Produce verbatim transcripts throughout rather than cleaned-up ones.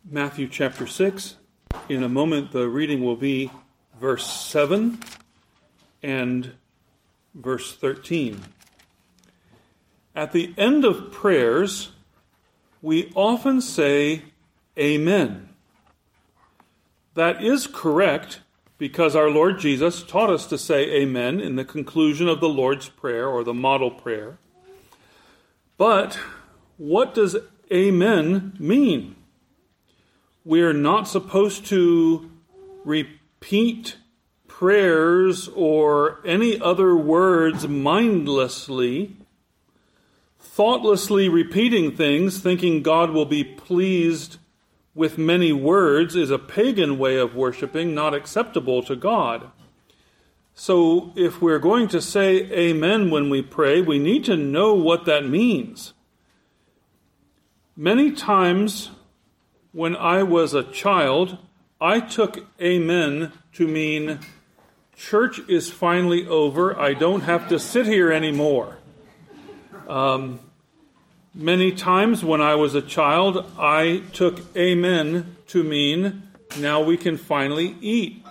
Matthew chapter six. In a moment, the reading will be verse seven and verse thirteen. At the end of prayers, we often say, Amen. That is correct because our Lord Jesus taught us to say Amen in the conclusion of the Lord's Prayer or the model prayer. But what does Amen mean? We're not supposed to repeat prayers or any other words mindlessly. Thoughtlessly repeating things, thinking God will be pleased with many words, is a pagan way of worshiping, not acceptable to God. So if we're going to say Amen when we pray, we need to know what that means. Many times when I was a child, I took Amen to mean church is finally over. I don't have to sit here anymore. Um, many times when I was a child, I took Amen to mean now we can finally eat.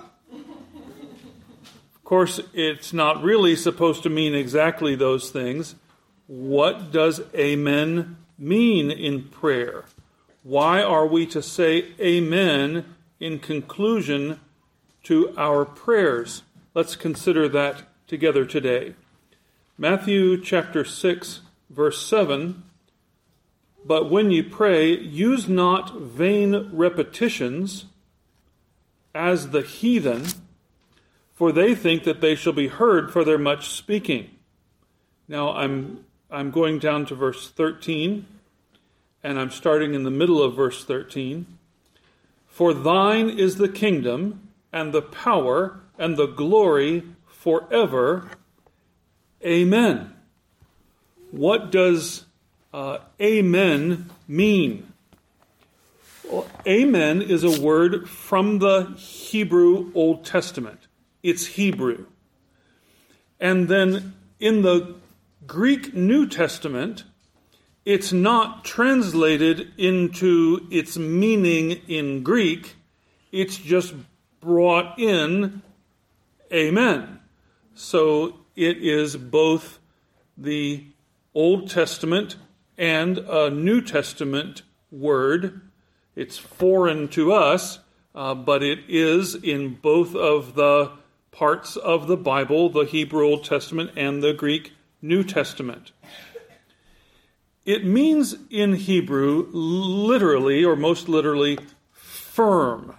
Of course, it's not really supposed to mean exactly those things. What does Amen mean in prayer? Why are we to say Amen in conclusion to our prayers? Let's consider that together today. Matthew chapter six, verse seven. But when ye pray, use not vain repetitions as the heathen, for they think that they shall be heard for their much speaking. Now I'm I'm going down to verse thirteen. And I'm starting in the middle of verse thirteen. For thine is the kingdom, and the power, and the glory forever. Amen. What does uh, Amen mean? Well, Amen is a word from the Hebrew Old Testament. It's Hebrew. And then in the Greek New Testament, it's not translated into its meaning in Greek. It's just brought in Amen. So it is both the Old Testament and a New Testament word. It's foreign to us, uh, but it is in both of the parts of the Bible, the Hebrew Old Testament and the Greek New Testament. It means in Hebrew literally, or most literally, firm.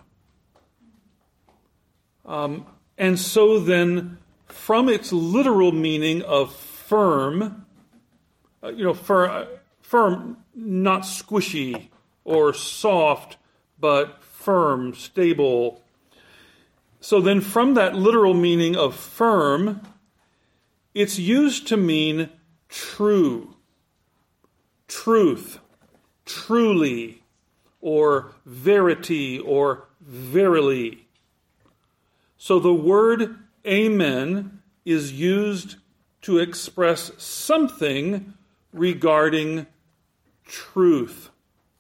Um, and so then, from its literal meaning of firm, uh, you know, fir- firm, not squishy or soft, but firm, stable. So then from that literal meaning of firm, it's used to mean true. Truth, truly, or verity, or verily. So the word Amen is used to express something regarding truth.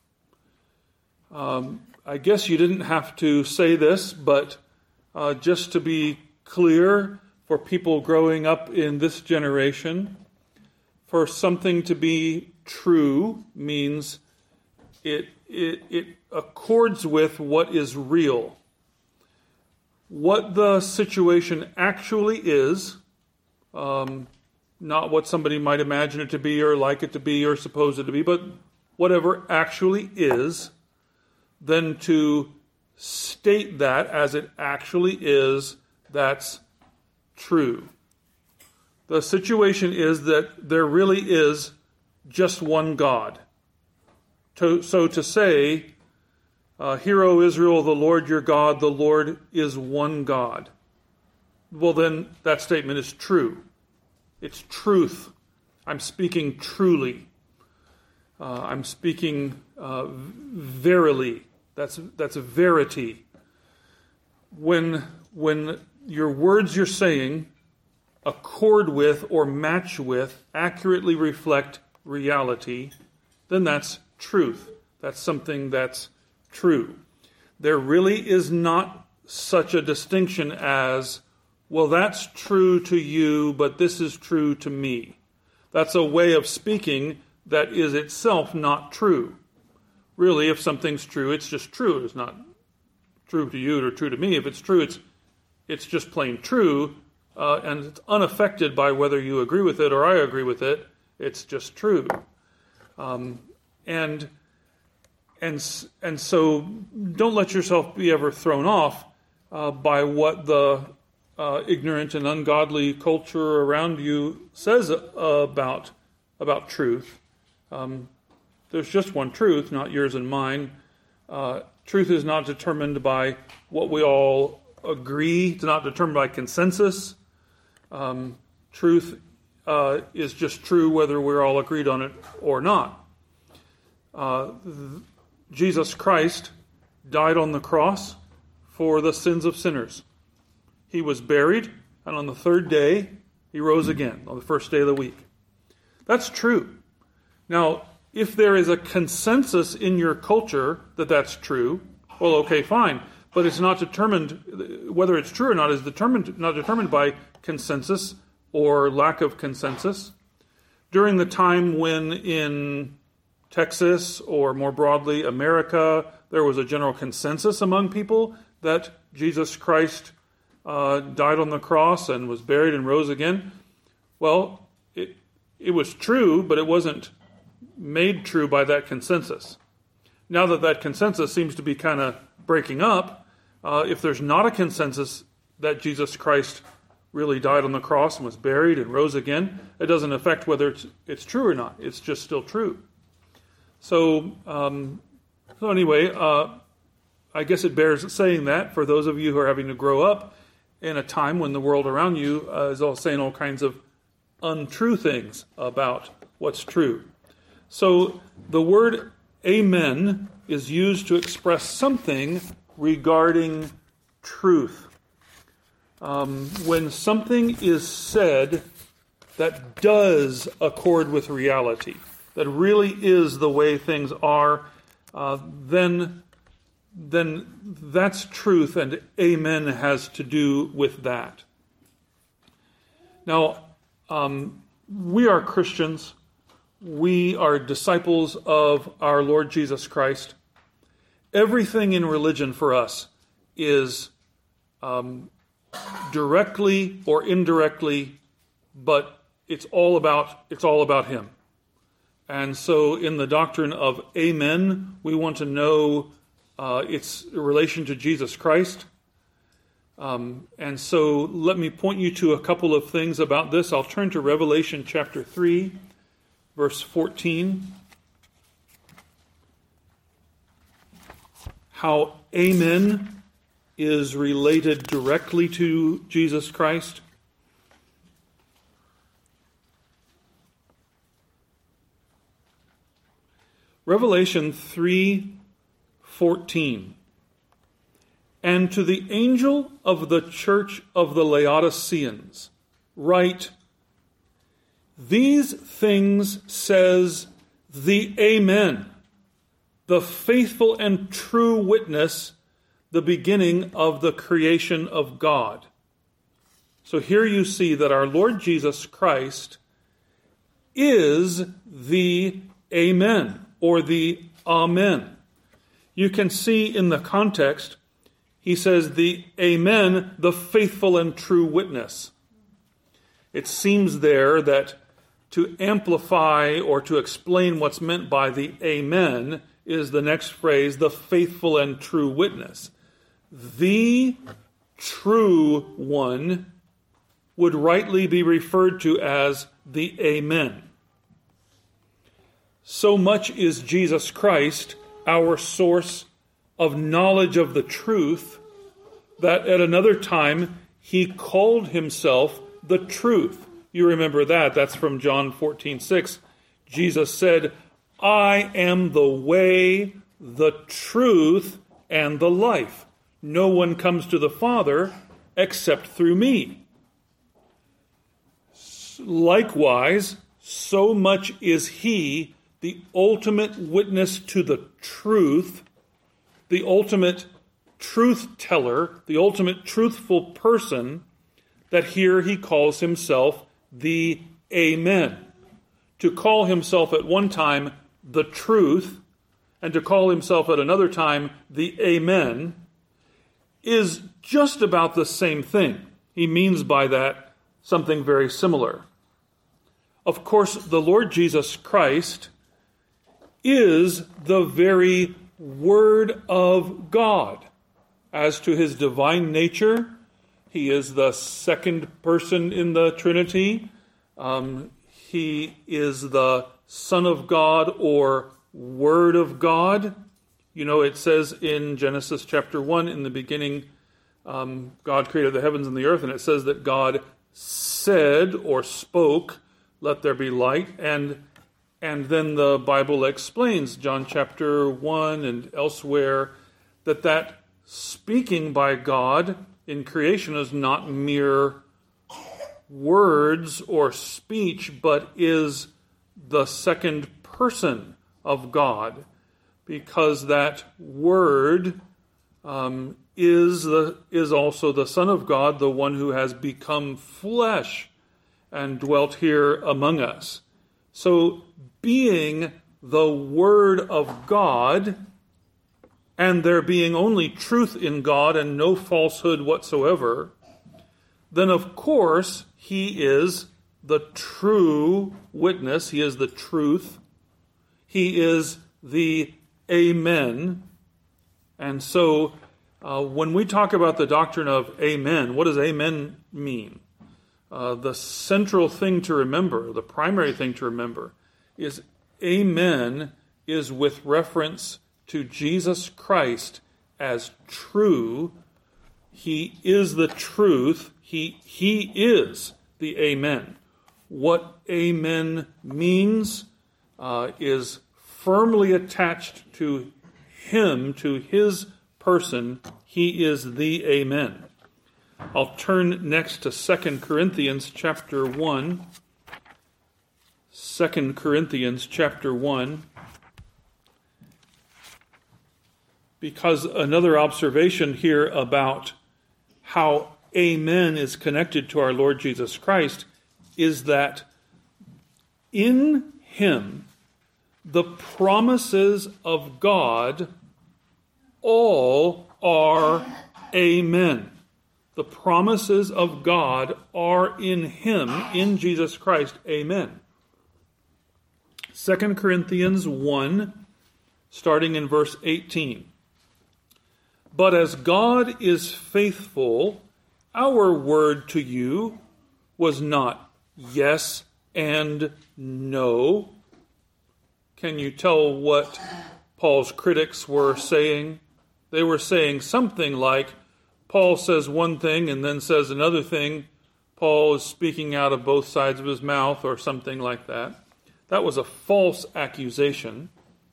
Um, I guess you didn't have to say this, but uh, just to be clear for people growing up in this generation, for something to be true means it, it it accords with what is real. What the situation actually is, um, not what somebody might imagine it to be or like it to be or suppose it to be, but whatever actually is, then to state that as it actually is, that's true. The situation is that there really is just one God. To, so to say, uh, Hear, O Israel, the Lord your God, the Lord is one God. Well, then that statement is true. It's truth. I'm speaking truly. Uh, I'm speaking uh, verily. That's that's a verity. When when your words you're saying accord with or match with, accurately reflect reality, then that's truth. That's something that's true. There really is not such a distinction as, well, that's true to you, but this is true to me. That's a way of speaking that is itself not true. Really, if something's true, it's just true. It's not true to you or true to me. If it's true, it's it's just plain true, uh, and it's unaffected by whether you agree with it or I agree with it. It's just true. Um, and and and so don't let yourself be ever thrown off uh, by what the uh, ignorant and ungodly culture around you says uh, about about truth. Um, there's just one truth, not yours and mine. Uh, truth is not determined by what we all agree. It's not determined by consensus. Um, truth uh, is just true whether we're all agreed on it or not. Uh, th- Jesus Christ died on the cross for the sins of sinners. He was buried, and on the third day, he rose again, on the first day of the week. That's true. Now, if there is a consensus in your culture that that's true, well, okay, fine. But it's not determined, whether it's true or not is determined not determined by consensus or lack of consensus. During the time when in Texas, or more broadly America, there was a general consensus among people that Jesus Christ uh, died on the cross and was buried and rose again, well, it it was true, but it wasn't made true by that consensus. Now that that consensus seems to be kind of breaking up, uh, if there's not a consensus that Jesus Christ really died on the cross and was buried and rose again, it doesn't affect whether it's, it's true or not. It's just still true. So, um, so anyway, uh, I guess it bears saying that for those of you who are having to grow up in a time when the world around you uh, is all saying all kinds of untrue things about what's true. So the word amen is used to express something regarding truth. Um, when something is said that does accord with reality, that really is the way things are, uh, then, then that's truth, and amen has to do with that. Now, um, we are Christians. We are disciples of our Lord Jesus Christ. Everything in religion for us is um, directly or indirectly, but it's all about it's all about Him. And so in the doctrine of amen, we want to know uh, its relation to Jesus Christ. Um, and so let me point you to a couple of things about this. I'll turn to Revelation chapter three, verse fourteen. How amen is related directly to Jesus Christ. Revelation three fourteen. And to the angel of the church of the Laodiceans write, these things says the Amen, the faithful and true witness, the beginning of the creation of God. So here you see that our Lord Jesus Christ is the Amen, or the Amen. You can see in the context, he says the Amen, the faithful and true witness. It seems there that to amplify or to explain what's meant by the Amen is the next phrase, the faithful and true witness. The true one would rightly be referred to as the Amen. So much is Jesus Christ our source of knowledge of the truth that at another time he called himself the truth. You remember that. That's from John fourteen six. Jesus said, I am the way, the truth, and the life. No one comes to the Father except through me. Likewise, so much is he the ultimate witness to the truth the ultimate truth teller, the ultimate truthful person, that here he calls himself the Amen. To call himself at one time the truth, and to call himself at another time the Amen, is just about the same thing. He means by that something very similar. Of course, the Lord Jesus Christ is the very Word of God. As to his divine nature, he is the second person in the Trinity. Um, he is the Son of God or Word of God. You know, it says in Genesis chapter one, in the beginning, um, God created the heavens and the earth, and it says that God said or spoke, "Let there be light." And and then the Bible explains, John chapter one and elsewhere, that that speaking by God in creation is not mere words or speech, but is the second person of God, because that Word um, is the is also the Son of God, the one who has become flesh and dwelt here among us. So, being the Word of God, and there being only truth in God and no falsehood whatsoever, then of course he is the true witness, he is the truth, he is the Amen. And so uh, when we talk about the doctrine of Amen, what does Amen mean? Uh, the central thing to remember, the primary thing to remember, is Amen is with reference to Jesus Christ as true. He is the truth. He, he is the Amen. What Amen means uh, is firmly attached to him, to his person. He is the Amen. I'll turn next to Second Corinthians chapter one. Second Corinthians chapter one. Because another observation here about how Amen is connected to our Lord Jesus Christ is that in him the promises of God all are Amen. The promises of God are in him, in Jesus Christ. Amen. Second Corinthians one, starting in verse eighteen. But as God is faithful, our word to you was not yes and no. Can you tell what Paul's critics were saying? They were saying something like, Paul says one thing and then says another thing. Paul is speaking out of both sides of his mouth, or something like that. That was a false accusation.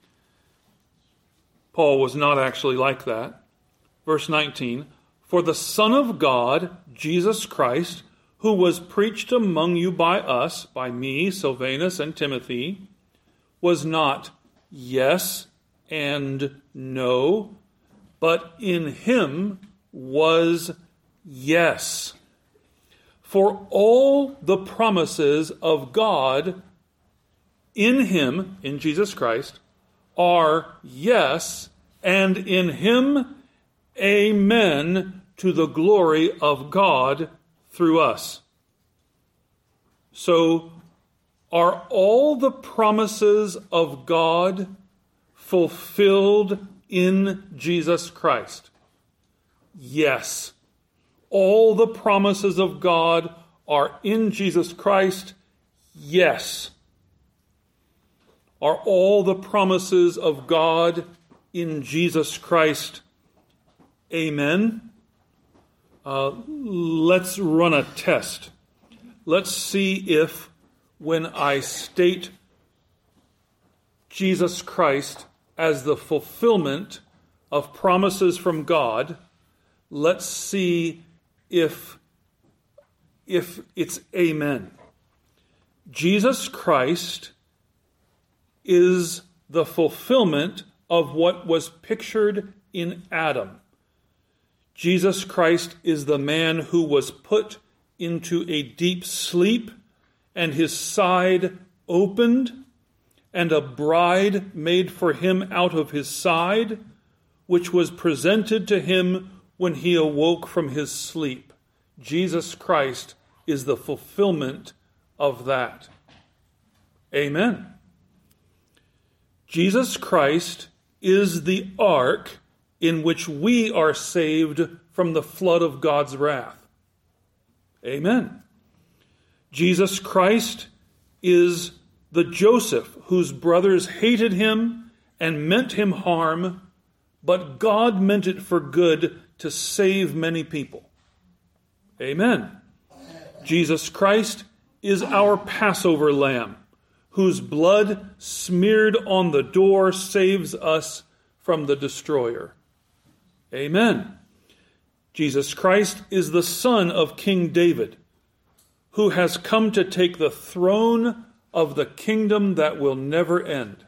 Paul was not actually like that. Verse nineteen, for the Son of God, Jesus Christ, who was preached among you by us, by me, Silvanus, and Timothy, was not yes and no, but in him was yes. For all the promises of God in him, in Jesus Christ, are yes, and in him Amen, to the glory of God through us. So, are all the promises of God fulfilled in Jesus Christ? Yes. All the promises of God are in Jesus Christ? Yes. Are all the promises of God in Jesus Christ? Amen. Uh, let's run a test. Let's see if when I state Jesus Christ as the fulfillment of promises from God, let's see if, if it's Amen. Jesus Christ is the fulfillment of what was pictured in Adam. Jesus Christ is the man who was put into a deep sleep, and his side opened, and a bride made for him out of his side, which was presented to him when he awoke from his sleep. Jesus Christ is the fulfillment of that. Amen. Jesus Christ is the ark in which we are saved from the flood of God's wrath. Amen. Jesus Christ is the Joseph whose brothers hated him and meant him harm, but God meant it for good to save many people. Amen. Jesus Christ is our Passover lamb, whose blood smeared on the door saves us from the destroyer. Amen. Jesus Christ is the Son of King David, who has come to take the throne of the kingdom that will never end.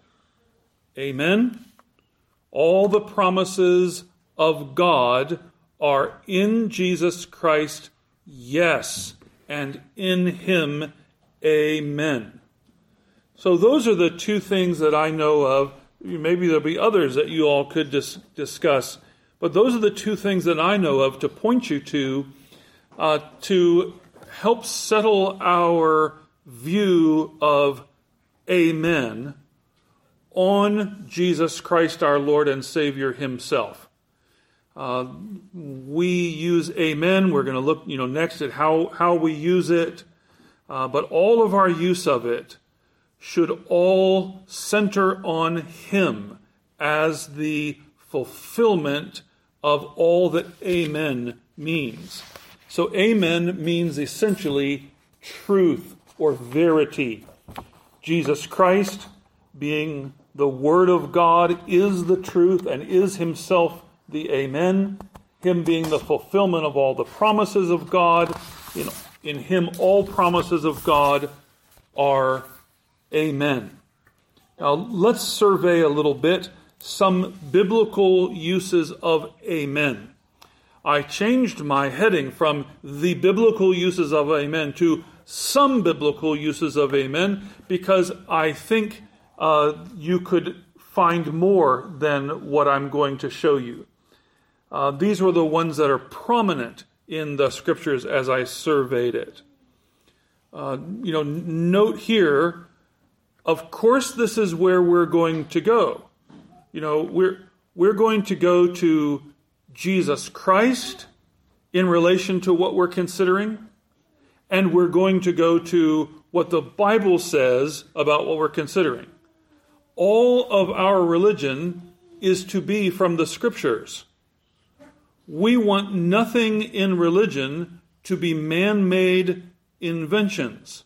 Amen. All the promises of God are in Jesus Christ, yes, and in him, amen. So those are the two things that I know of. Maybe there'll be others that you all could dis- discuss, but those are the two things that I know of to point you to, uh, to help settle our view of amen on Jesus Christ our Lord and Savior himself. Uh, we use amen. We're going to look, you know, next at how, how we use it. Uh, but all of our use of it should all center on him as the fulfillment of all that amen means. So amen means essentially truth or verity. Jesus Christ, being the Word of God, is the truth and is himself the amen. Him being the fulfillment of all the promises of God. In, in him all promises of God are amen. Now let's survey a little bit some biblical uses of amen. I changed my heading from the biblical uses of amen to some biblical uses of amen because I think uh, you could find more than what I'm going to show you. Uh, these were the ones that are prominent in the scriptures as I surveyed it. Uh, you know, note here, of course, this is where we're going to go. You know, we're we're going to go to Jesus Christ in relation to what we're considering, and we're going to go to what the Bible says about what we're considering. All of our religion is to be from the Scriptures. We want nothing in religion to be man-made inventions.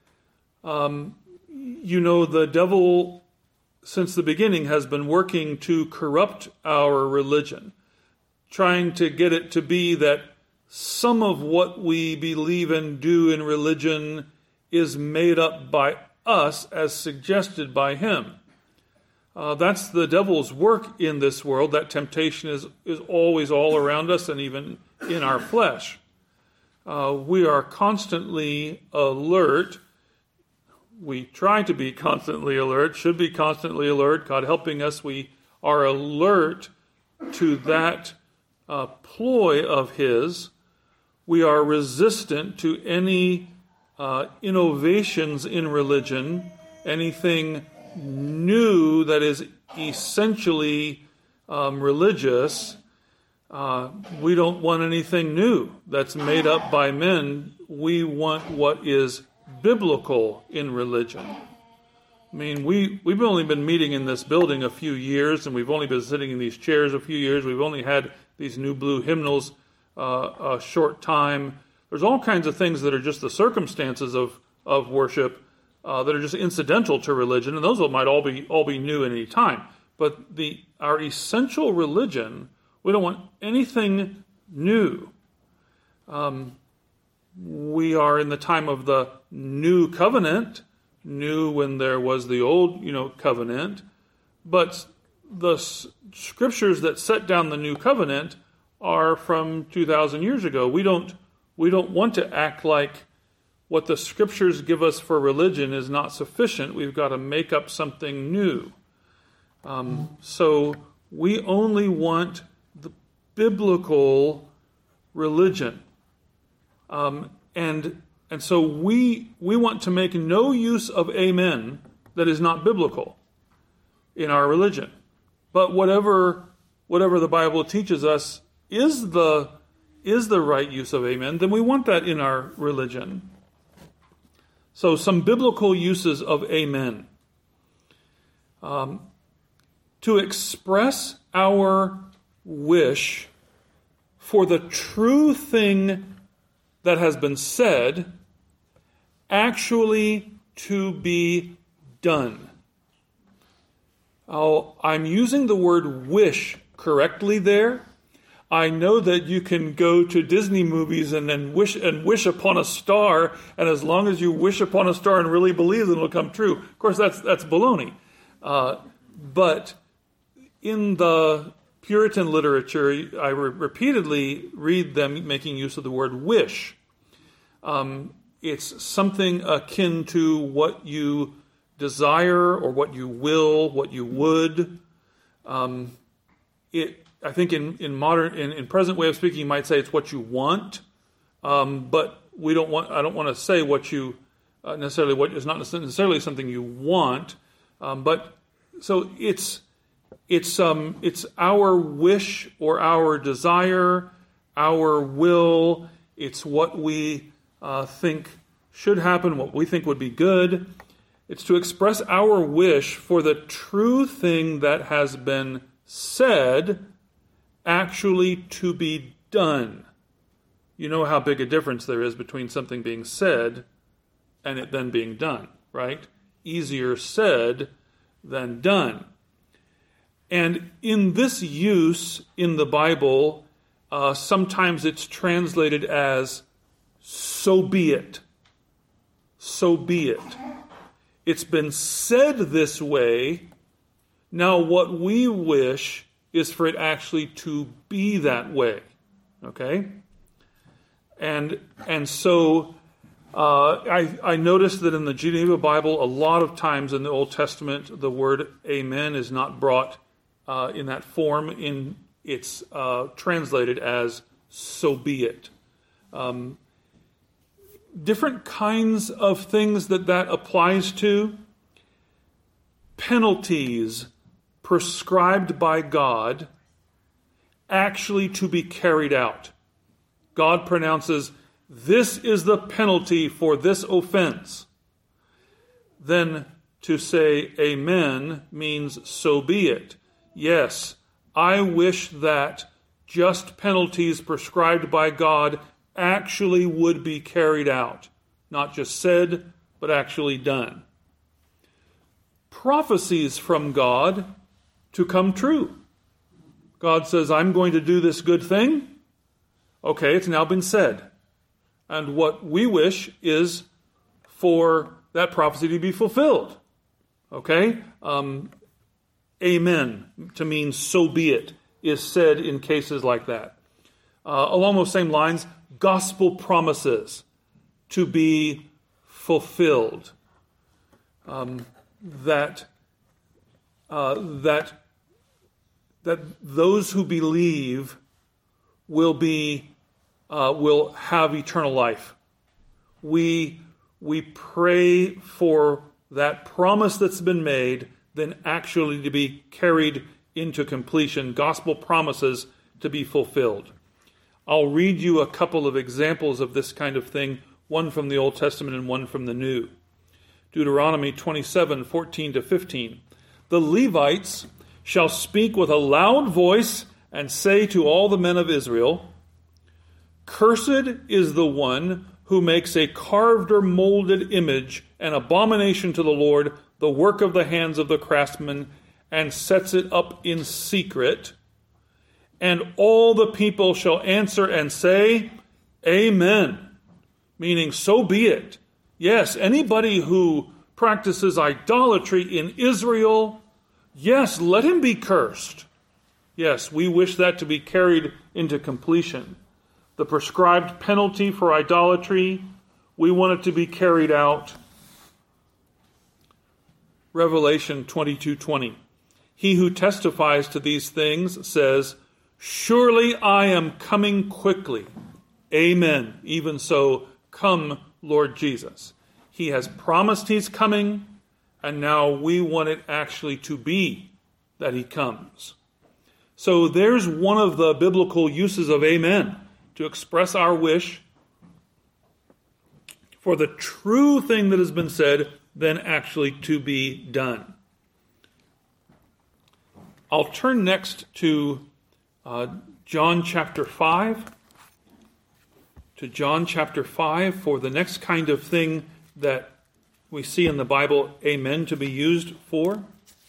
Um, you know, the devil, since the beginning, has been working to corrupt our religion, trying to get it to be that some of what we believe and do in religion is made up by us as suggested by him. Uh, that's the devil's work in this world. That temptation is, is always all around us and even in our flesh. Uh, we are constantly alert. We try to be constantly alert, should be constantly alert. God helping us, we are alert to that uh, ploy of his. We are resistant to any uh, innovations in religion, anything new that is essentially um, religious. Uh, we don't want anything new that's made up by men. We want what is biblical in religion. I mean, we, we've only been meeting in this building a few years, and we've only been sitting in these chairs a few years. We've only had these new blue hymnals uh, a short time. There's all kinds of things that are just the circumstances of, of worship uh, that are just incidental to religion, and those might all be all be new at any time. But the our essential religion, we don't want anything new. Um, we are in the time of the new covenant, new when there was the old, you know, covenant, but the scriptures that set down the new covenant are from two thousand years ago. We don't we don't want to act like what the scriptures give us for religion is not sufficient. We've got to make up something new. Um, so we only want the biblical religion. Um, and and so we we want to make no use of amen that is not biblical in our religion. But whatever whatever the Bible teaches us is the is the right use of amen, then we want that in our religion. So some biblical uses of amen. Um, to express our wish for the true thing that has been said actually to be done. Oh, I'm using the word wish correctly there. I know that you can go to Disney movies and then wish and wish upon a star, and as long as you wish upon a star and really believe it, it'll come true. Of course, that's that's baloney. Uh, but in the Puritan literature, I re- repeatedly read them making use of the word wish. Um, it's something akin to what you desire or what you will, what you would. Um, it, I think in, in modern, in, in present way of speaking, you might say it's what you want. Um, but we don't want, I don't want to say what you uh, necessarily, what is not necessarily something you want. Um, but so it's, it's, um, it's our wish or our desire, our will. It's what we uh, think should happen, what we think would be good. It's to express our wish for the true thing that has been said actually to be done. You know how big a difference there is between something being said and it then being done, right? Easier said than done. And in this use in the Bible, uh, sometimes it's translated as, so be it. So be it. It's been said this way. Now what we wish is for it actually to be that way. Okay? And and so uh, I, I noticed that in the Geneva Bible, a lot of times in the Old Testament, the word amen is not brought uh, in that form. In It's uh, translated as so be it. Um, different kinds of things that that applies to. Penalties prescribed by God actually to be carried out. God pronounces, this is the penalty for this offense. Then to say amen means so be it. Yes, I wish that just penalties prescribed by God actually would be carried out. Not just said, but actually done. Prophecies from God to come true. God says, I'm going to do this good thing. Okay, it's now been said. And what we wish is for that prophecy to be fulfilled. Okay? Um, amen, to mean so be it, is said in cases like that. Uh, along those same lines, gospel promises to be fulfilled. Um, that uh, that that those who believe will be uh, will have eternal life. We we pray for that promise that's been made, then actually to be carried into completion. Gospel promises to be fulfilled. I'll read you a couple of examples of this kind of thing, one from the Old Testament and one from the New. Deuteronomy twenty-seven, fourteen to fifteen. The Levites shall speak with a loud voice and say to all the men of Israel, cursed is the one who makes a carved or molded image, an abomination to the Lord, the work of the hands of the craftsman, and sets it up in secret. And all the people shall answer and say, Amen. Meaning, so be it. Yes, anybody who practices idolatry in Israel, yes, let him be cursed. Yes, we wish that to be carried into completion. The prescribed penalty for idolatry, we want it to be carried out. Revelation twenty-two twenty. He who testifies to these things says, surely I am coming quickly. Amen. Even so, come, Lord Jesus. He has promised he's coming, and now we want it actually to be that he comes. So there's one of the biblical uses of amen, to express our wish for the true thing that has been said then actually to be done. I'll turn next to uh, John chapter five. To John chapter five for the next kind of thing that we see in the Bible, amen, to be used for.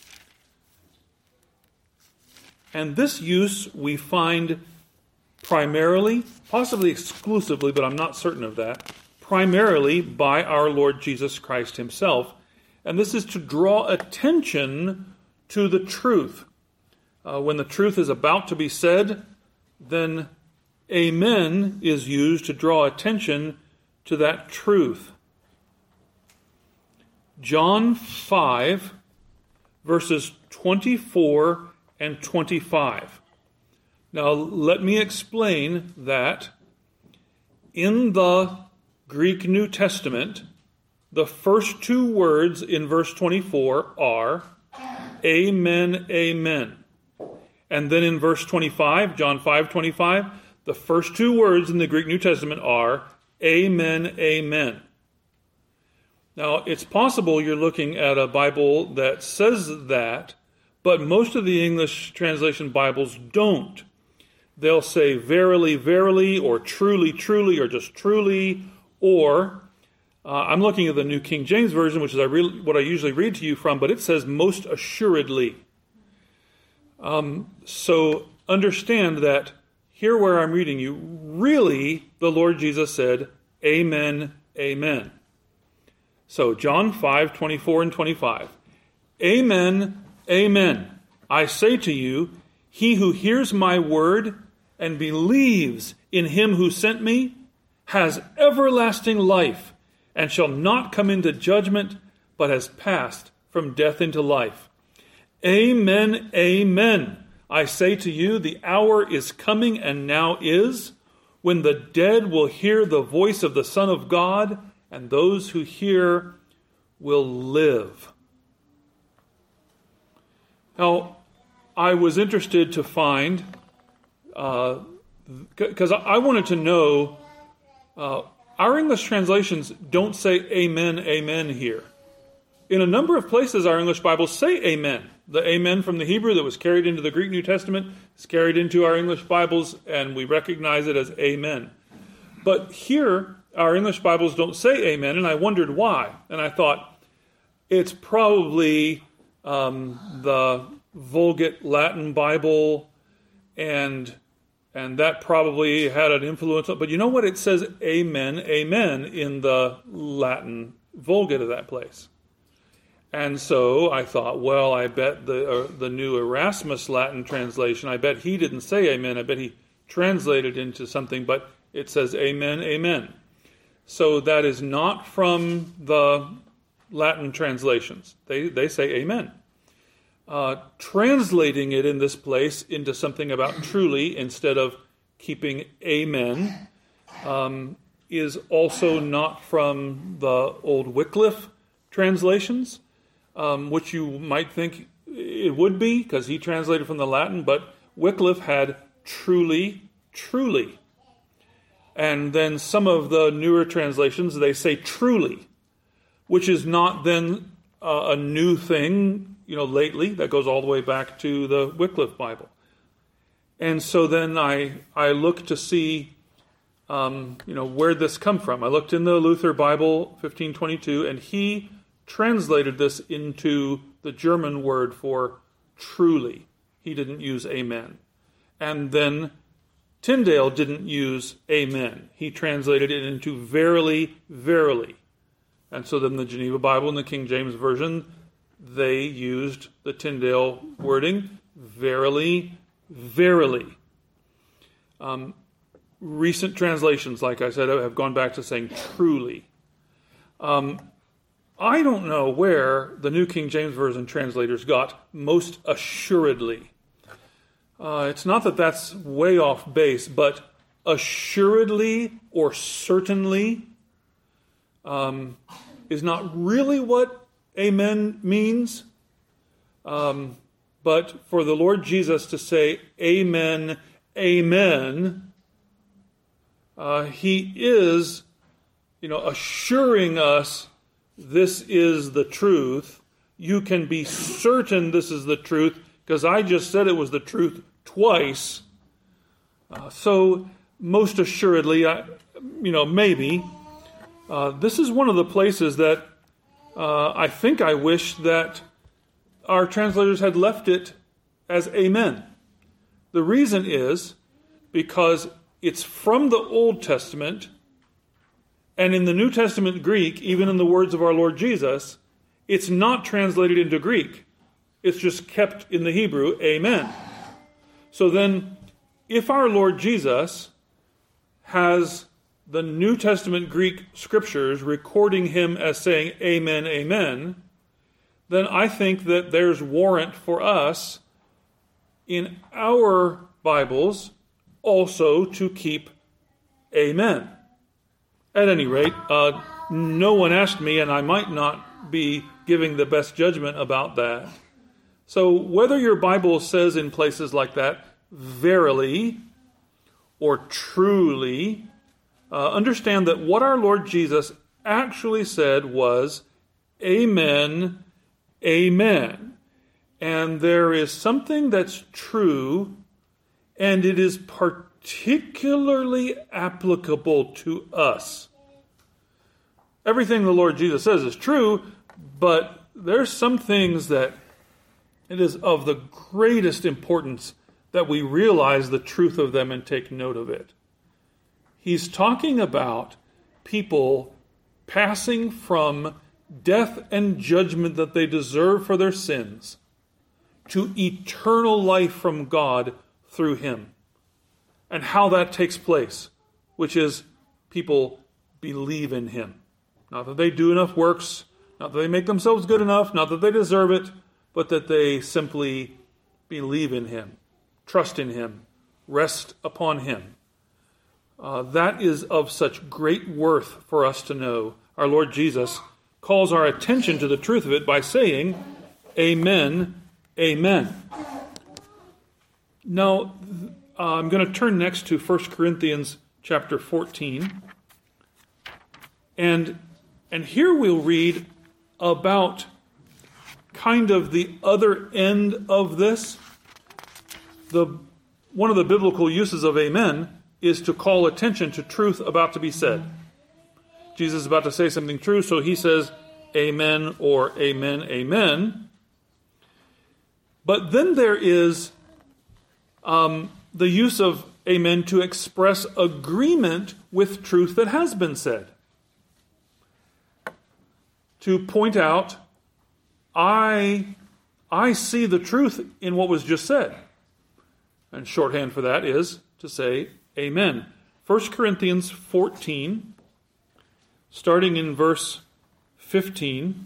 And this use we find primarily, possibly exclusively, but I'm not certain of that, primarily by our Lord Jesus Christ himself. And this is to draw attention to the truth. Uh, when the truth is about to be said, then amen is used to draw attention to that truth. John five, verses twenty-four and twenty-five. Now, let me explain that in the Greek New Testament, the first two words in verse twenty-four are amen, amen. And then in verse twenty-five, John five twenty-five, the first two words in the Greek New Testament are amen, amen. Now, it's possible you're looking at a Bible that says that, but most of the English translation Bibles don't. They'll say verily, verily, or truly, truly, or just truly, or uh, I'm looking at the New King James Version, which is I really, what I usually read to you from, but it says most assuredly. Um, so understand that here where I'm reading you, really the Lord Jesus said, amen, amen. So John five, twenty-four and twenty-five. Amen, amen. I say to you, he who hears my word and believes in him who sent me has everlasting life and shall not come into judgment, but has passed from death into life. Amen, amen. I say to you, the hour is coming and now is, when the dead will hear the voice of the Son of God, and those who hear will live. Now, I was interested to find, because uh, I wanted to know, uh, our English translations don't say amen, amen here. In a number of places, our English Bibles say amen. The amen from the Hebrew that was carried into the Greek New Testament is carried into our English Bibles, and we recognize it as amen. But here, our English Bibles don't say amen, and I wondered why. And I thought, it's probably um, the Vulgate Latin Bible, and and that probably had an influence. But you know what? It says amen, amen in the Latin Vulgate of that place. And so I thought, well, I bet the uh, the new Erasmus Latin translation, I bet he didn't say amen. I bet he translated into something, but it says amen, amen. So that is not from the Latin translations. They they say amen. Uh, translating it in this place into something about truly instead of keeping amen um, is also not from the old Wycliffe translations, um, which you might think it would be because he translated from the Latin, but Wycliffe had truly, truly. And then some of the newer translations, they say truly, which is not then uh, a new thing, you know, lately. That goes all the way back to the Wycliffe Bible. And so then I I looked to see, um, you know, where this come from. I looked in the Luther Bible, fifteen twenty-two, and he translated this into the German word for truly. He didn't use amen. And then Tyndale didn't use amen. He translated it into verily, verily. And so then the Geneva Bible and the King James Version, they used the Tyndale wording, verily, verily. Um, recent translations, like I said, have gone back to saying truly. Um, I don't know where the New King James Version translators got most assuredly. Uh, it's not that that's way off base, but assuredly or certainly um, is not really what amen means. Um, but for the Lord Jesus to say amen, amen, uh, he is, you know, assuring us this is the truth. You can be certain this is the truth because I just said it was the truth twice. Uh, so most assuredly, I, you know, maybe. Uh, this is one of the places that uh, I think I wish that our translators had left it as amen. The reason is because it's from the Old Testament, and in the New Testament Greek, even in the words of our Lord Jesus, it's not translated into Greek. It's just kept in the Hebrew, amen. So then, if our Lord Jesus has the New Testament Greek scriptures recording him as saying amen, amen, then I think that there's warrant for us in our Bibles also to keep amen. At any rate, uh, no one asked me, and I might not be giving the best judgment about that. So whether your Bible says in places like that, verily or truly, uh, understand that what our Lord Jesus actually said was, amen, amen. And there is something that's true, and it is particularly applicable to us. Everything the Lord Jesus says is true, but there's some things that it is of the greatest importance that we realize the truth of them and take note of it. He's talking about people passing from death and judgment that they deserve for their sins to eternal life from God through him. And how that takes place, which is people believe in him. Not that they do enough works, not that they make themselves good enough, not that they deserve it, but that they simply believe in him, trust in him, rest upon him. Uh, that is of such great worth for us to know. Our Lord Jesus calls our attention to the truth of it by saying, amen, amen. Now, uh, I'm going to turn next to First Corinthians chapter fourteen. And, and here we'll read about kind of the other end of this. The, one of the biblical uses of amen is to call attention to truth about to be said. Jesus is about to say something true, so he says amen or amen, amen. But then there is um, the use of amen to express agreement with truth that has been said. To point out, I, I see the truth in what was just said. And shorthand for that is to say amen. First Corinthians fourteen, starting in verse fifteen.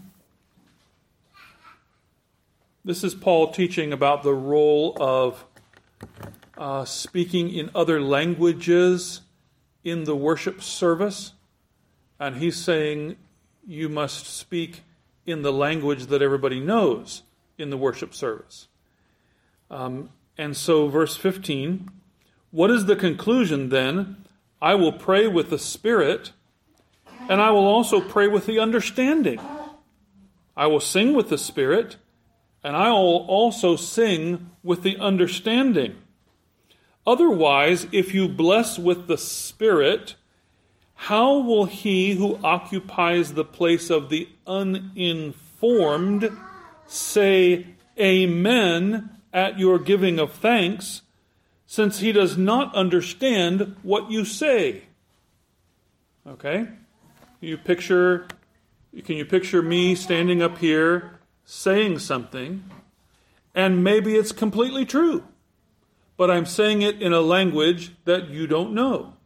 This is Paul teaching about the role of uh, speaking in other languages in the worship service. And he's saying you must speak in the language that everybody knows in the worship service. Um, and so verse fifteen, what is the conclusion then? I will pray with the Spirit, and I will also pray with the understanding. I will sing with the Spirit, and I will also sing with the understanding. Otherwise, if you bless with the Spirit, how will he who occupies the place of the uninformed say amen at your giving of thanks, since he does not understand what you say? Okay? You picture, can you picture me standing up here saying something, and maybe it's completely true, but I'm saying it in a language that you don't know.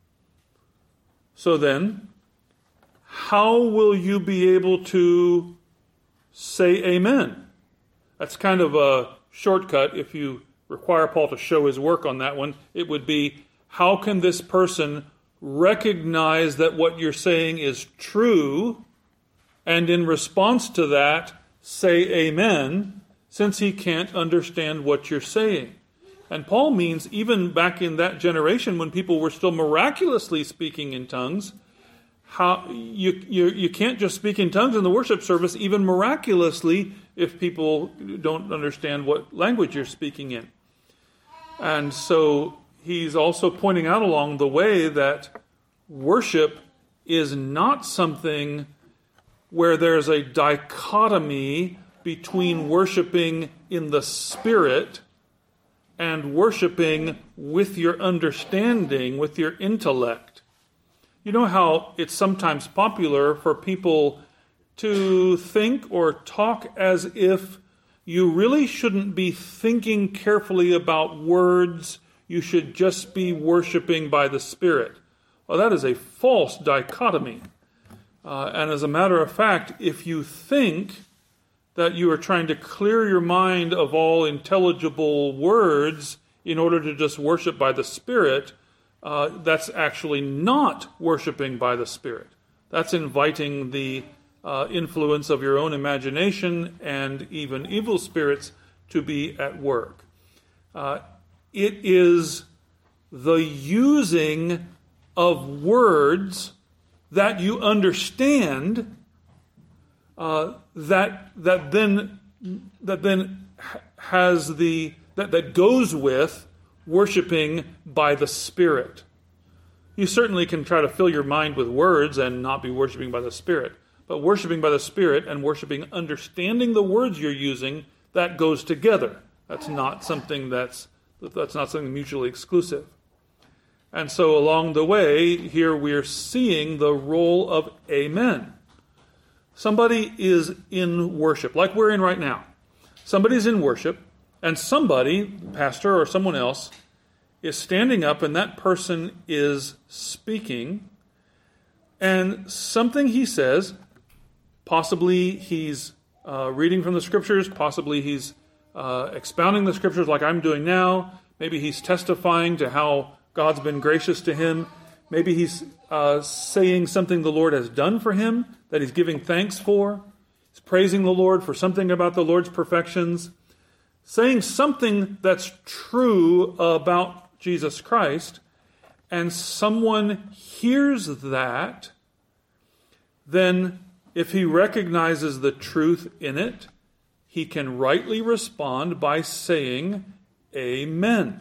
So then, how will you be able to say amen? That's kind of a shortcut. If you require Paul to show his work on that one, it would be, how can this person recognize that what you're saying is true, and in response to that, say amen, since he can't understand what you're saying? And Paul means even back in that generation when people were still miraculously speaking in tongues, how you, you, you can't just speak in tongues in the worship service, even miraculously, if people don't understand what language you're speaking in. And so he's also pointing out along the way that worship is not something where there's a dichotomy between worshiping in the Spirit and worshiping with your understanding, with your intellect. You know how it's sometimes popular for people to think or talk as if you really shouldn't be thinking carefully about words, you should just be worshiping by the Spirit. Well, that is a false dichotomy. Uh, and as a matter of fact, if you think that you are trying to clear your mind of all intelligible words in order to just worship by the Spirit, uh, that's actually not worshiping by the Spirit. That's inviting the uh, influence of your own imagination and even evil spirits to be at work. Uh, it is the using of words that you understand uh, that that then that then has the that, that goes with worshiping by the Spirit. You certainly can try to fill your mind with words and not be worshiping by the Spirit. But worshiping by the Spirit and worshiping understanding the words you're using, that goes together. That's not something that's that's not something mutually exclusive. And so along the way, here we're seeing the role of amen. Somebody is in worship, like we're in right now. Somebody's in worship, and somebody, pastor or someone else, is standing up, and that person is speaking, and something he says, possibly he's uh, reading from the Scriptures, possibly he's uh, expounding the Scriptures like I'm doing now, maybe he's testifying to how God's been gracious to him. Maybe he's uh, saying something the Lord has done for him that he's giving thanks for. He's praising the Lord for something about the Lord's perfections. Saying something that's true about Jesus Christ, and someone hears that, then if he recognizes the truth in it, he can rightly respond by saying, amen.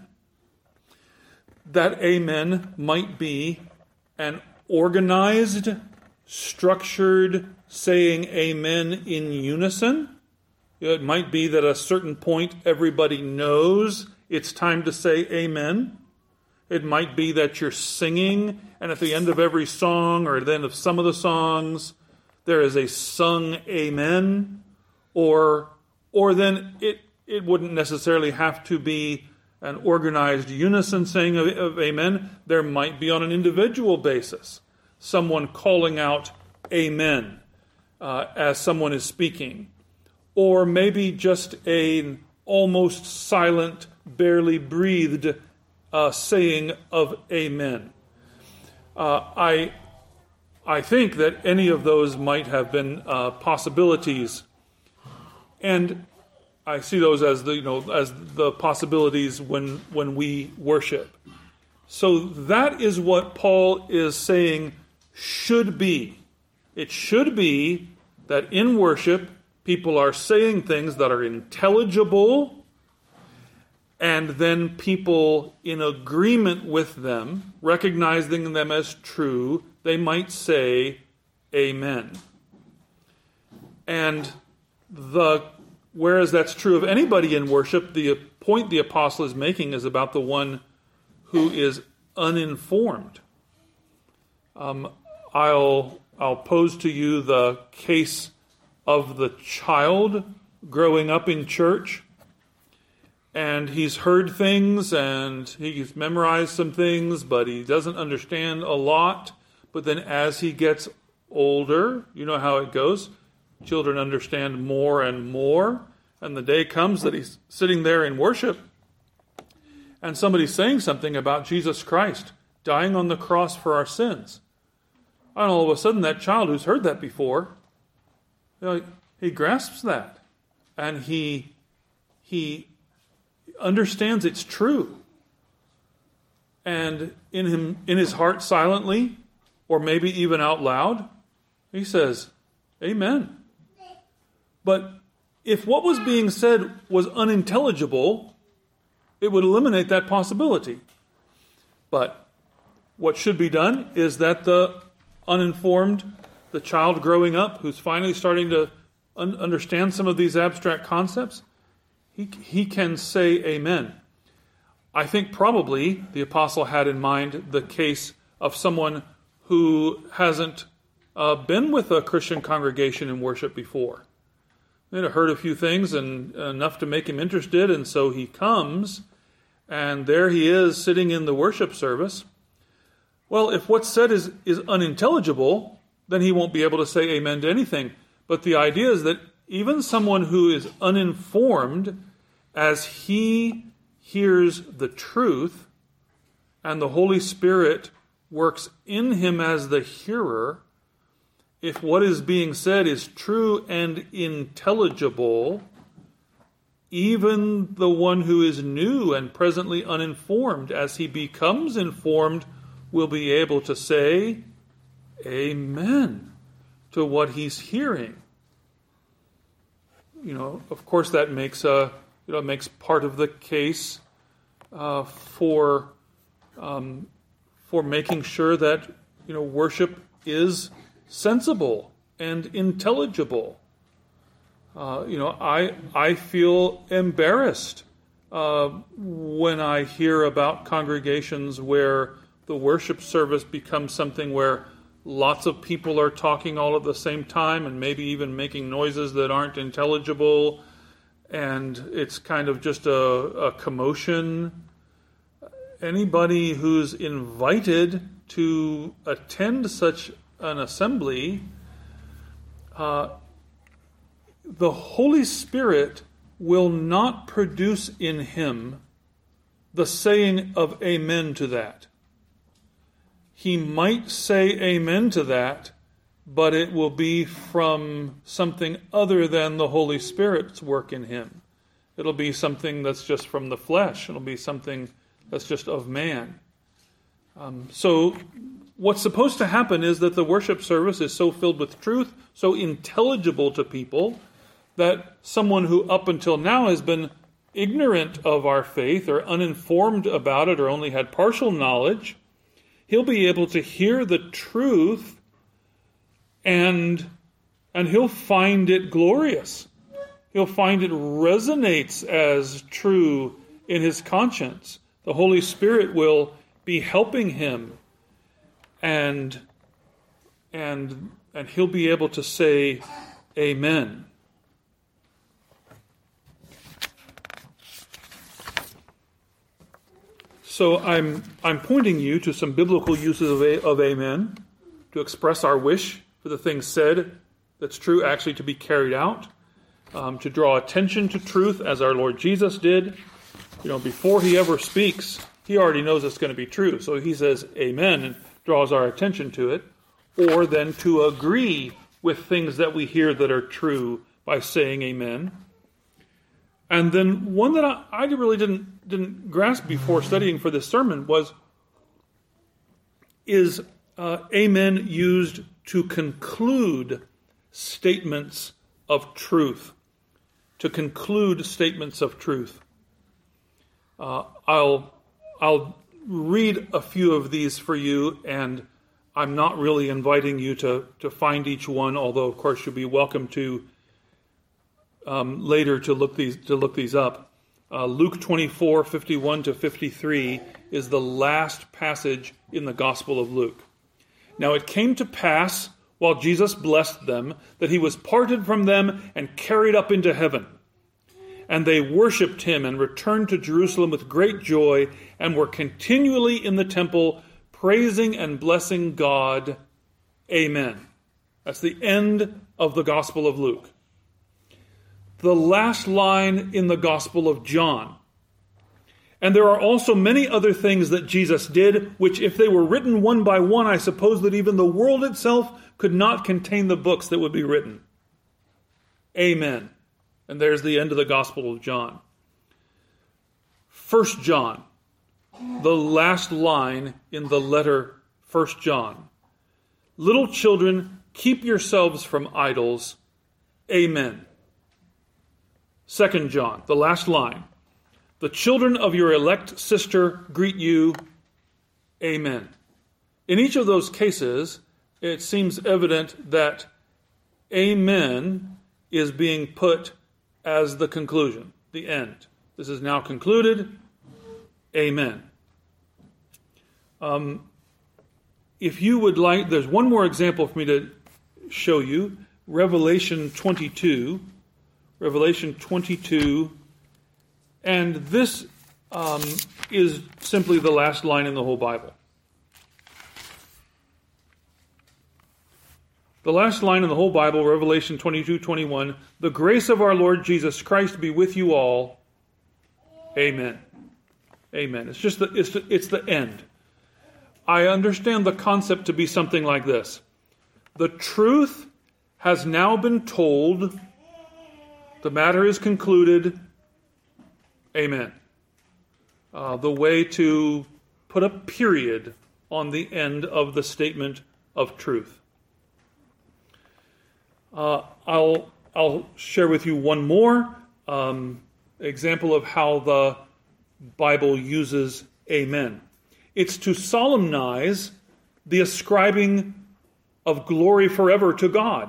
That amen might be an organized, structured saying amen in unison. It might be that at a certain point everybody knows it's time to say amen. It might be that you're singing, and at the end of every song or at the end of some of the songs, there is a sung amen. Or, or then it, it wouldn't necessarily have to be an organized unison saying of, of amen. There might be on an individual basis someone calling out amen uh, as someone is speaking. Or maybe just an almost silent, barely breathed uh, saying of amen. Uh, I, I think that any of those might have been uh, possibilities. And I see those as the you know as the possibilities when when we worship. So that is what Paul is saying should be. It should be that in worship people are saying things that are intelligible, and then people in agreement with them, recognizing them as true, they might say amen. And the Whereas that's true of anybody in worship, the point the apostle is making is about the one who is uninformed. Um, I'll I'll pose to you the case of the child growing up in church. and he's heard things and he's memorized some things, but he doesn't understand a lot. But then as he gets older, you know how it goes. Children understand more and more. And the day comes that he's sitting there in worship and somebody's saying something about Jesus Christ dying on the cross for our sins. And all of a sudden that child who's heard that before, you know, he grasps that. And he he understands it's true. And in him, in his heart silently, or maybe even out loud, he says, Amen. But if what was being said was unintelligible, it would eliminate that possibility. But what should be done is that the uninformed, the child growing up, who's finally starting to un- understand some of these abstract concepts, he, he can say amen. I think probably the apostle had in mind the case of someone who hasn't uh, been with a Christian congregation in worship before. He had heard a few things and enough to make him interested, and so he comes, and there he is sitting in the worship service. Well, if what's said is, is unintelligible, then he won't be able to say amen to anything. But the idea is that even someone who is uninformed, as he hears the truth, and the Holy Spirit works in him as the hearer, if what is being said is true and intelligible, even the one who is new and presently uninformed, as he becomes informed, will be able to say amen to what he's hearing. You know, of course, that makes a you know makes part of the case uh, for um, for making sure that you know worship is sensible and intelligible. Uh, you know, I I feel embarrassed uh, when I hear about congregations where the worship service becomes something where lots of people are talking all at the same time and maybe even making noises that aren't intelligible, and it's kind of just a, a commotion. Anybody who's invited to attend such an assembly, uh, the Holy Spirit will not produce in him the saying of amen to that. He might say amen to that, but it will be from something other than the Holy Spirit's work in him. It'll be something that's just from the flesh. It'll be something that's just of man. Um, so what's supposed to happen is that the worship service is so filled with truth, so intelligible to people, that someone who up until now has been ignorant of our faith or uninformed about it or only had partial knowledge, he'll be able to hear the truth and, and he'll find it glorious. He'll find it resonates as true in his conscience. The Holy Spirit will be helping him, and and and he'll be able to say amen. So I'm I'm pointing you to some biblical uses of, a, of amen to express our wish for the things said that's true actually to be carried out, um, to draw attention to truth as our Lord Jesus did. You know, before he ever speaks, he already knows it's going to be true. So he says amen and draws our attention to it. Or then to agree with things that we hear that are true by saying amen. And then one that I, I really didn't didn't grasp before studying for this sermon was, is uh, amen used to conclude statements of truth? To conclude statements of truth. Uh, I'll I'll read a few of these for you, and I'm not really inviting you to, to find each one, although of course you'll be welcome to um, later to look these to look these up. Uh, Luke twenty-four, fifty-one to fifty-three is the last passage in the Gospel of Luke. Now it came to pass, while Jesus blessed them, that he was parted from them and carried up into heaven. And they worshipped him and returned to Jerusalem with great joy and were continually in the temple praising and blessing God. Amen. That's the end of the Gospel of Luke. The last line in the Gospel of John. And there are also many other things that Jesus did, which if they were written one by one, I suppose that even the world itself could not contain the books that would be written. Amen. And there's the end of the Gospel of John. First John, the last line in the letter First John. Little children, keep yourselves from idols. Amen. Second John, the last line. The children of your elect sister greet you. Amen. In each of those cases, it seems evident that amen is being put as the conclusion, the end. This is now concluded. Amen. Um, if you would like, there's one more example for me to show you. Revelation twenty-two. Revelation twenty-two. And this um, is simply the last line in the whole Bible. The last line in the whole Bible, Revelation twenty-two twenty-one, the grace of our Lord Jesus Christ be with you all. Amen. Amen. It's just the, it's the, it's the end. I understand the concept to be something like this. The truth has now been told. The matter is concluded. Amen. Uh, the way to put a period on the end of the statement of truth. Uh, I'll I'll share with you one more um, example of how the Bible uses amen. It's to solemnize the ascribing of glory forever to God.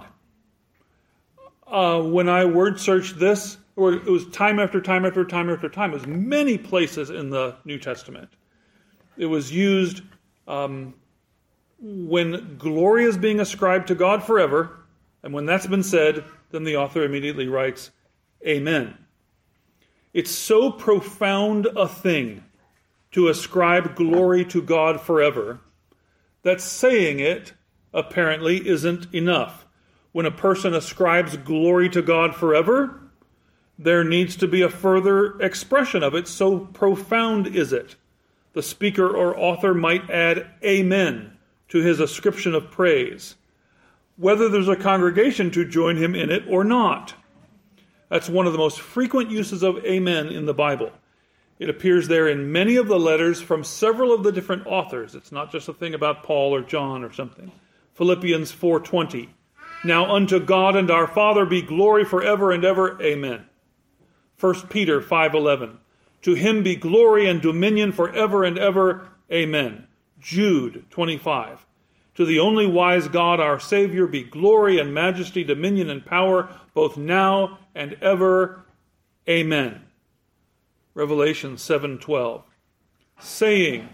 Uh, when I word searched this, or it was time after time after time after time, it was many places in the New Testament. It was used um, when glory is being ascribed to God forever. And when that's been said, then the author immediately writes, Amen. It's so profound a thing to ascribe glory to God forever that saying it apparently isn't enough. When a person ascribes glory to God forever, there needs to be a further expression of it. So profound is it. The speaker or author might add amen to his ascription of praise, whether there's a congregation to join him in it or not. That's one of the most frequent uses of amen in the Bible. It appears there in many of the letters from several of the different authors. It's not just a thing about Paul or John or something. Philippians four twenty. Now unto God and our Father be glory forever and ever. Amen. First Peter five eleven. To him be glory and dominion forever and ever. Amen. Jude twenty-five. To the only wise God, our Savior, be glory and majesty, dominion and power, both now and ever. Amen. Revelation seven twelve. Saying,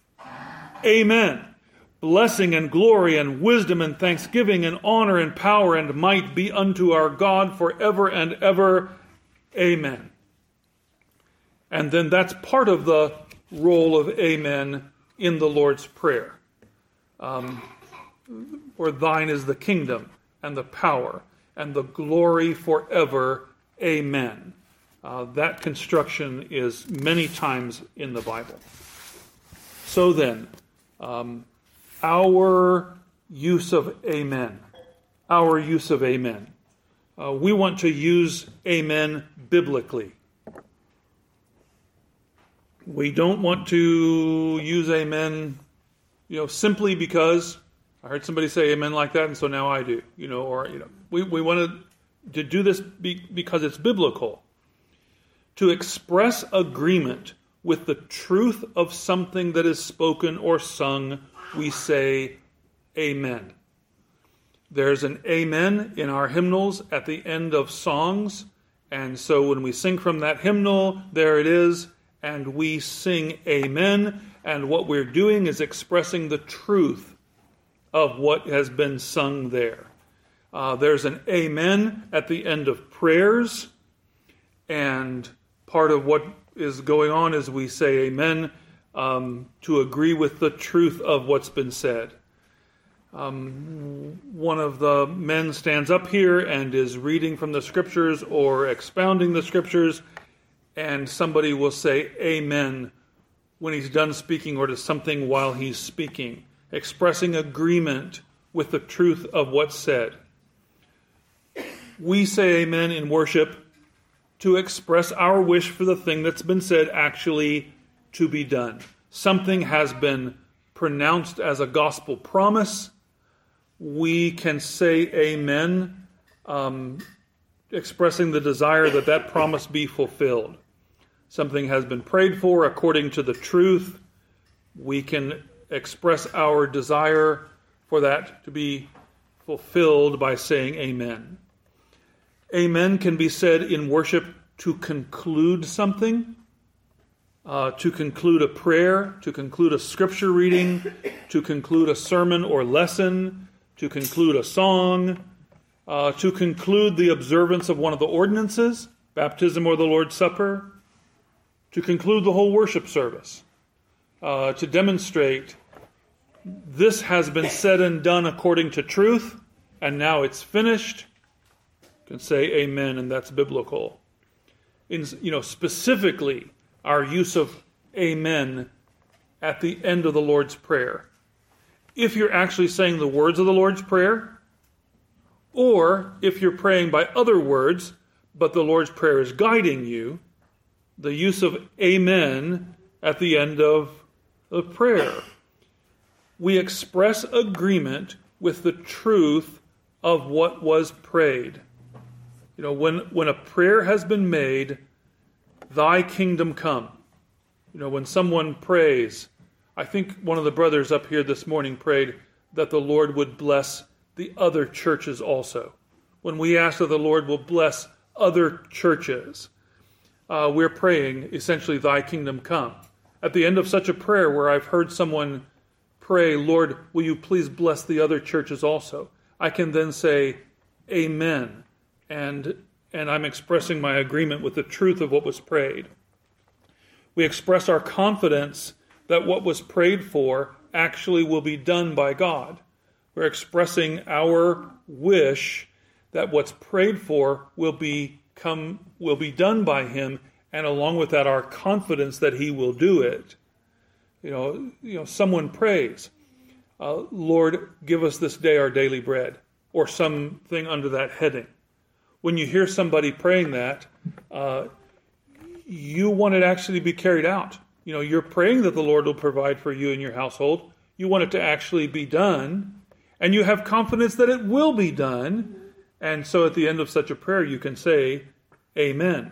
Amen. Blessing and glory and wisdom and thanksgiving and honor and power and might be unto our God forever and ever. Amen. And then that's part of the role of amen in the Lord's Prayer. Um, for thine is the kingdom and the power and the glory forever. Amen. Uh, that construction is many times in the Bible. So then, um, our use of amen, our use of amen. Uh, we want to use amen biblically. We don't want to use amen, you know, simply because I heard somebody say amen like that, and so now I do. You know, or you know, we we want to, to do this be, because it's biblical. To express agreement with the truth of something that is spoken or sung, we say amen. There's an amen in our hymnals at the end of songs, and so when we sing from that hymnal, there it is, and we sing amen, and what we're doing is expressing the truth of what has been sung there. Uh, there's an amen at the end of prayers, And part of what is going on is we say amen um, to agree with the truth of what's been said. Um, one of the men stands up here and is reading from the scriptures or expounding the scriptures, and somebody will say amen when he's done speaking or to something while he's speaking, expressing agreement with the truth of what's said. We say amen in worship to express our wish for the thing that's been said actually to be done. Something has been pronounced as a gospel promise. We can say amen, um, expressing the desire that that promise be fulfilled. Something has been prayed for according to the truth. We can express our desire for that to be fulfilled by saying amen. Amen can be said in worship to conclude something, uh, to conclude a prayer, to conclude a scripture reading, to conclude a sermon or lesson, to conclude a song, uh, to conclude the observance of one of the ordinances, baptism or the Lord's Supper, to conclude the whole worship service, uh, to demonstrate this has been said and done according to truth, and now it's finished. You can say amen, and that's biblical. In, you know, specifically, our use of amen at the end of the Lord's Prayer. If you're actually saying the words of the Lord's Prayer, or if you're praying by other words, but the Lord's Prayer is guiding you, the use of amen at the end of the prayer. We express agreement with the truth of what was prayed. You know, when, when a prayer has been made, thy kingdom come. You know, when someone prays, I think one of the brothers up here this morning prayed that the Lord would bless the other churches also. When we ask that the Lord will bless other churches, uh, we're praying essentially thy kingdom come. At the end of such a prayer where I've heard someone pray, Lord, will you please bless the other churches also? I can then say, amen. And, and I'm expressing my agreement with the truth of what was prayed. We express our confidence that what was prayed for actually will be done by God. We're expressing our wish that what's prayed for will be come will be done by Him, and along with that, our confidence that He will do it. You know, you know, someone prays, uh, Lord, give us this day our daily bread, or something under that heading. When you hear somebody praying that, uh, you want it actually to be carried out. You know, you're praying that the Lord will provide for you and your household. You want it to actually be done, and you have confidence that it will be done. And so at the end of such a prayer, you can say, amen.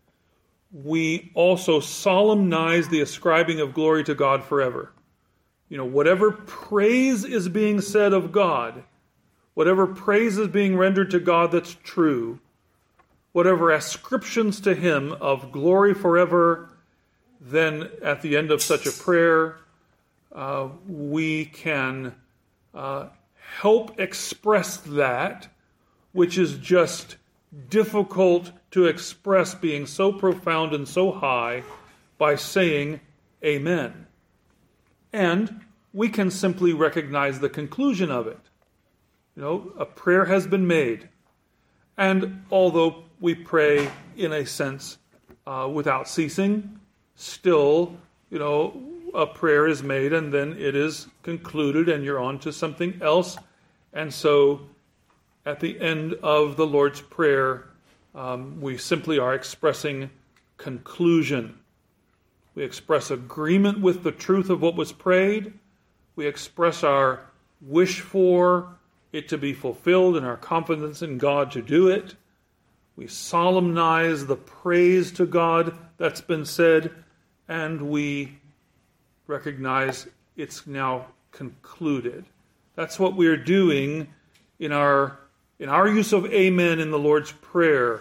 We also solemnize the ascribing of glory to God forever. You know, whatever praise is being said of God, whatever praise is being rendered to God that's true, whatever ascriptions to Him of glory forever, then at the end of such a prayer, uh, we can uh, help express that, which is just difficult to express being so profound and so high, by saying amen. And we can simply recognize the conclusion of it. You know, a prayer has been made. And although we pray in a sense uh, without ceasing, still, you know, a prayer is made and then it is concluded and you're on to something else. And so at the end of the Lord's Prayer, um, we simply are expressing conclusion. We express agreement with the truth of what was prayed. We express our wish for it to be fulfilled and our confidence in God to do it. We solemnize the praise to God that's been said, and we recognize it's now concluded. That's what we're doing in our in our use of amen in the Lord's Prayer.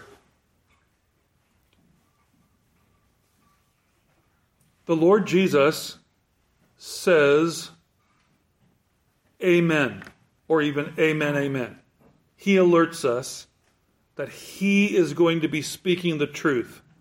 The Lord Jesus says amen, or even amen, amen. He alerts us that He is going to be speaking the truth.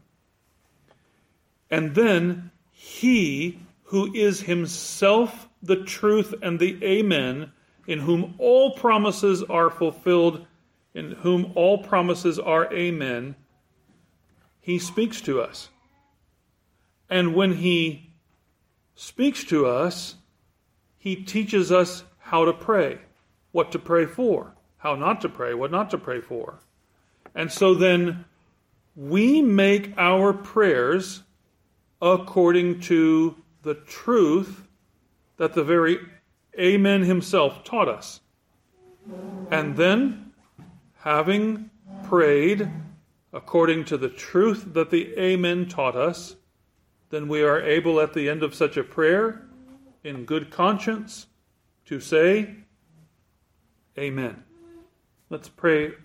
And then he who is himself the truth and the Amen, in whom all promises are fulfilled, in whom all promises are Amen, he speaks to us. And when he speaks to us, he teaches us how to pray, what to pray for, how not to pray, what not to pray for. And so then we make our prayers according to the truth that the very Amen himself taught us. And then, having prayed according to the truth that the Amen taught us, then we are able at the end of such a prayer, in good conscience, to say, Amen. Let's pray